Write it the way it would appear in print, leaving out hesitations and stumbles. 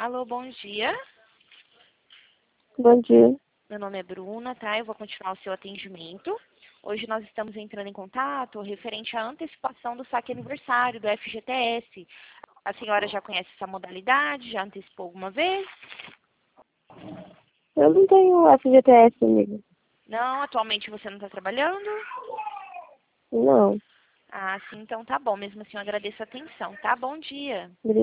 Alô, bom dia. Bom dia. Meu nome é Bruna, tá? Eu vou continuar o seu atendimento. Hoje nós estamos entrando em contato referente à antecipação do saque aniversário do FGTS. A senhora já conhece essa modalidade? Já antecipou alguma vez? Eu não tenho FGTS comigo. Não, atualmente você não está trabalhando? Não. Ah, sim, então tá bom. Mesmo assim, eu agradeço a atenção, tá? Bom dia.